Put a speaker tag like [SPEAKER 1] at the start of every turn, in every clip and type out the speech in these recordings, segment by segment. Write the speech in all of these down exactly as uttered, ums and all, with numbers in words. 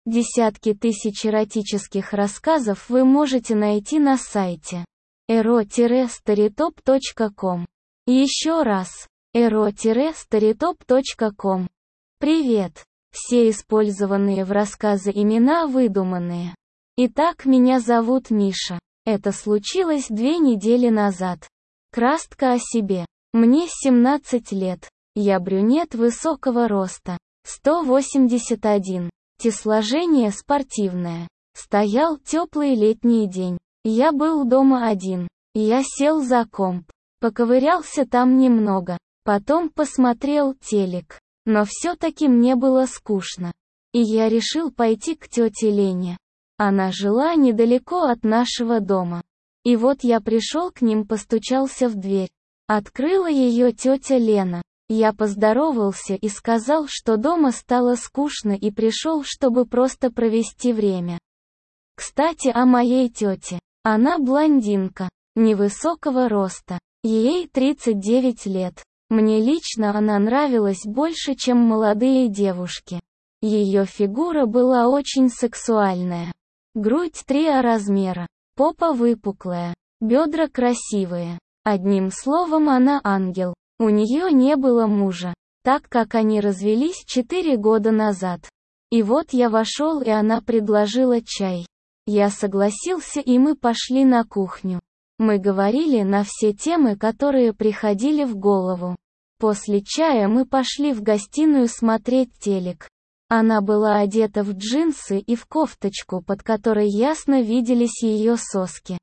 [SPEAKER 1] Десятки тысяч эротических рассказов вы можете найти на сайте эро старитоп точка ком. Еще раз, эро старитоп точка ком. Привет! Все использованные в рассказе имена выдуманные. Итак, меня зовут Миша. Это случилось две недели назад. Кратко о себе. Мне семнадцать лет. Я брюнет высокого роста. сто восемьдесят один. Телосложение спортивное. Стоял теплый летний день. Я был дома один. Я сел за комп. Поковырялся там немного. Потом посмотрел телек. Но все-таки мне было скучно. И я решил пойти к тете Лене. Она жила недалеко от нашего дома. И вот я пришел к ним, постучался в дверь. Открыла ее тетя Лена. Я поздоровался и сказал, что дома стало скучно и пришел, чтобы просто провести время. Кстати, о моей тете. Она блондинка, невысокого роста. Ей тридцать девять лет. Мне лично она нравилась больше, чем молодые девушки. Ее фигура была очень сексуальная. Грудь три а размера, попа выпуклая, бедра красивые. Одним словом, она ангел. У нее не было мужа, так как они развелись четыре года назад. И вот я вошел, и она предложила чай. Я согласился, и мы пошли на кухню. Мы говорили на все темы, которые приходили в голову. После чая мы пошли в гостиную смотреть телек. Она была одета в джинсы и в кофточку, под которой ясно виделись ее соски.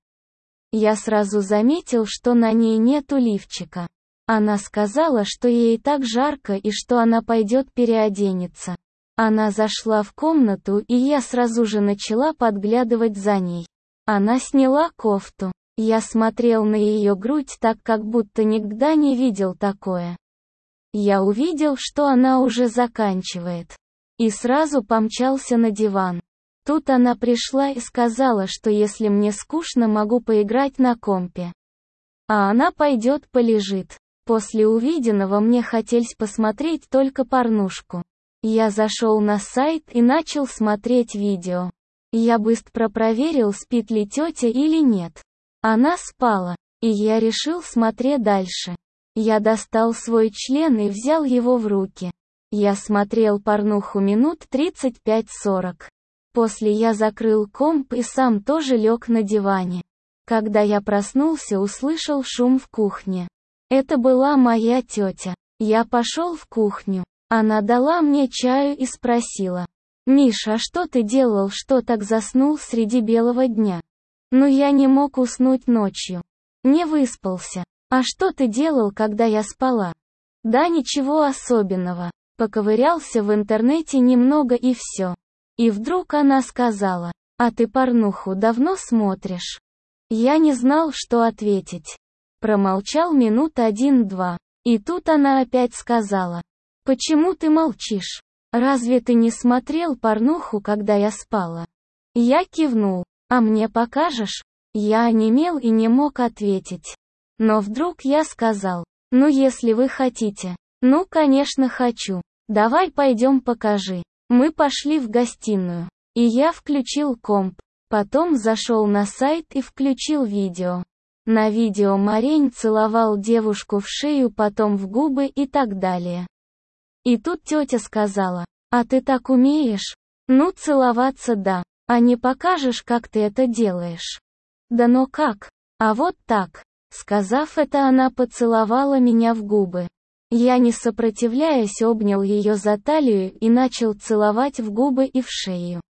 [SPEAKER 1] Я сразу заметил, что на ней нету лифчика. Она сказала, что ей так жарко и что она пойдет переоденется. Она зашла в комнату, и я сразу же начала подглядывать за ней. Она сняла кофту. Я смотрел на ее грудь так, как будто никогда не видел такое. Я увидел, что она уже заканчивает. И сразу помчался на диван. Тут она пришла и сказала, что если мне скучно, могу поиграть на компе. А она пойдет полежит. После увиденного мне хотелось посмотреть только порнушку. Я зашел на сайт и начал смотреть видео. Я быстро проверил, спит ли тетя или нет. Она спала, и я решил смотреть дальше. Я достал свой член и взял его в руки. Я смотрел порнуху минут тридцать пять сорок. После я закрыл комп и сам тоже лег на диване. Когда я проснулся, услышал шум в кухне. Это была моя тетя. Я пошел в кухню. Она дала мне чаю и спросила: «Миша, а что ты делал, что так заснул среди белого дня?» «Ну я не мог уснуть ночью. Не выспался. А что ты делал, когда я спала?» «Да ничего особенного. Поковырялся в интернете немного и все». И вдруг она сказала: «А ты порнуху давно смотришь?» Я не знал, что ответить. Промолчал минут один-два. И тут она опять сказала: «Почему ты молчишь? Разве ты не смотрел порнуху, когда я спала?» Я кивнул. «А мне покажешь?» Я онемел и не мог ответить. Но вдруг я сказал: «Ну если вы хотите». «Ну конечно хочу. Давай пойдем покажи». Мы пошли в гостиную. И я включил комп. Потом зашел на сайт и включил видео. На видео Марень целовал девушку в шею, потом в губы и так далее. И тут тетя сказала: «А ты так умеешь?» «Ну целоваться да. А не покажешь, как ты это делаешь?» «Да но как?» «А вот так». Сказав это, она поцеловала меня в губы. Я, не сопротивляясь, обнял ее за талию и начал целовать в губы и в шею.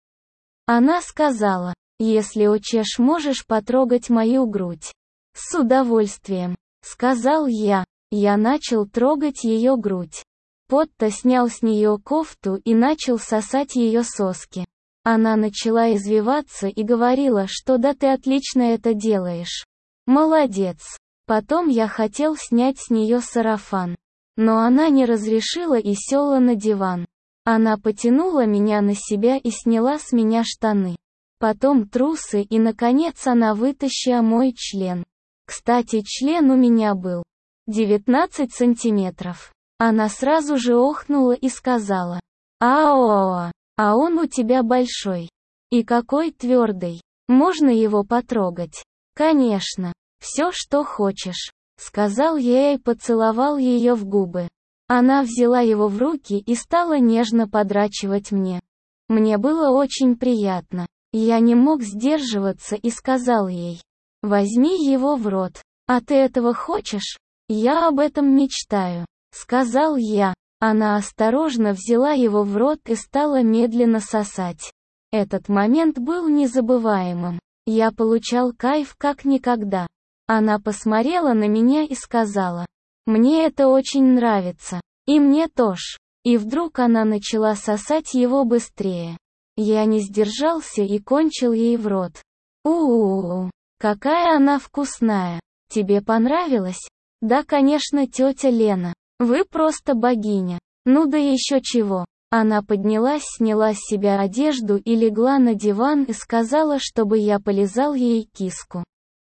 [SPEAKER 1] Она сказала: «Если хочешь, можешь потрогать мою грудь». «С удовольствием», — сказал я. Я начал трогать ее грудь. Потто снял с нее кофту и начал сосать ее соски. Она начала извиваться и говорила, что да ты отлично это делаешь. Молодец. Потом я хотел снять с нее сарафан. Но она не разрешила и села на диван. Она потянула меня на себя и сняла с меня штаны. Потом трусы, и наконец она вытащила мой член. Кстати, член у меня был девятнадцать сантиметров. Она сразу же охнула и сказала: «Ао-о-о». А он у тебя большой. И какой твердый. Можно его потрогать? Конечно. Все, что хочешь. Сказал я и поцеловал ее в губы. Она взяла его в руки и стала нежно подрачивать мне. Мне было очень приятно. Я не мог сдерживаться и сказал ей: «Возьми его в рот. А ты этого хочешь?» «Я об этом мечтаю», — сказал я. Она осторожно взяла его в рот и стала медленно сосать. Этот момент был незабываемым. Я получал кайф как никогда. Она посмотрела на меня и сказала: «Мне это очень нравится. И мне тоже». И вдруг она начала сосать его быстрее. Я не сдержался и кончил ей в рот. У-у-у, какая она вкусная. Тебе понравилось? Да, конечно, тетя Лена. Вы просто богиня. Ну да еще чего. Она поднялась, сняла с себя одежду и легла на диван и сказала, чтобы я полизал ей киску.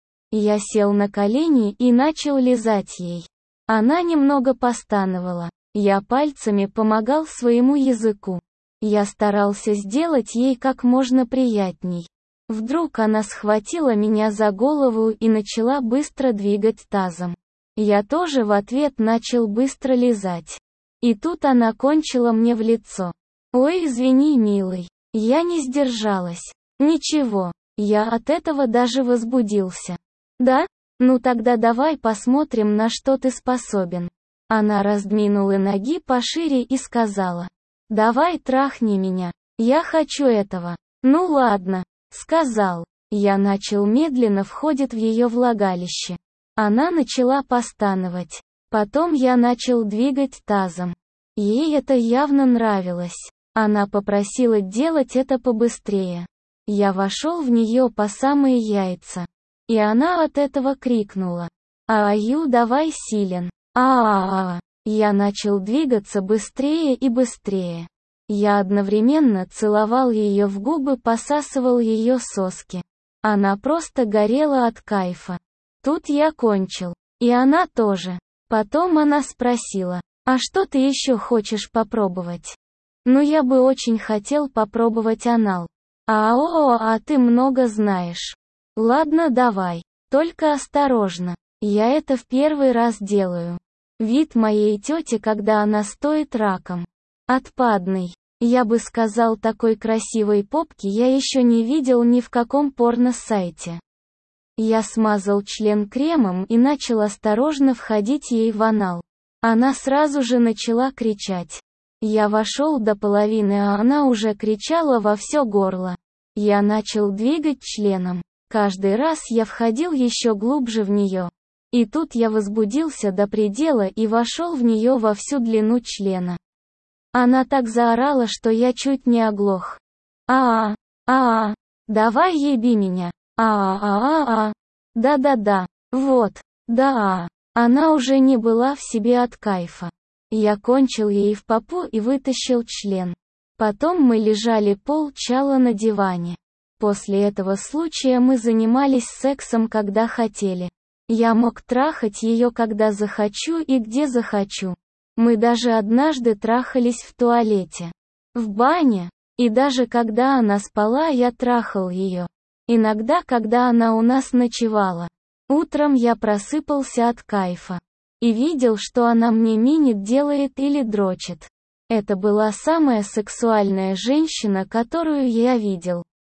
[SPEAKER 1] Я сел на колени и начал лизать ей. Она немного постановала. Я пальцами помогал своему языку. Я старался сделать ей как можно приятней. Вдруг она схватила меня за голову и начала быстро двигать тазом. Я тоже в ответ начал быстро лизать. И тут она кончила мне в лицо. «Ой, извини, милый. Я не сдержалась». «Ничего, я от этого даже возбудился». «Да? Ну тогда давай посмотрим, на что ты способен». Она раздвинула ноги пошире и сказала: «Давай трахни меня. Я хочу этого». «Ну ладно», — сказал. Я начал медленно входить в ее влагалище. Она начала постановать. Потом я начал двигать тазом. Ей это явно нравилось. Она попросила делать это побыстрее. Я вошел в нее по самые яйца. И она от этого крикнула: «А-аю, давай силен! А-а-а!» Я начал двигаться быстрее и быстрее. Я одновременно целовал ее в губы, посасывал ее соски. Она просто горела от кайфа. Тут я кончил. И она тоже. Потом она спросила: «А что ты еще хочешь попробовать?» «Ну я бы очень хотел попробовать анал». «А-о, а ты много знаешь». «Ладно, давай. Только осторожно. Я это в первый раз делаю». Вид моей тети, когда она стоит раком. Отпадный. Я бы сказал, такой красивой попки я еще не видел ни в каком порно-сайте. Я смазал член кремом и начал осторожно входить ей в анал. Она сразу же начала кричать. Я вошел до половины, а она уже кричала во все горло. Я начал двигать членом. Каждый раз я входил еще глубже в нее. И тут я возбудился до предела и вошел в нее во всю длину члена. Она так заорала, что я чуть не оглох. «А-а, а-а, давай еби меня. А-а-а-а-а. Да-да-да. Вот. Да-а». Она уже не была в себе от кайфа. Я кончил ей в попу и вытащил член. Потом мы лежали полчаса на диване. После этого случая мы занимались сексом, когда хотели. Я мог трахать ее, когда захочу и где захочу. Мы даже однажды трахались в туалете, в бане, и даже когда она спала, я трахал ее. Иногда, когда она у нас ночевала. Утром я просыпался от кайфа. И видел, что она мне минет, делает или дрочит. Это была самая сексуальная женщина, которую я видел.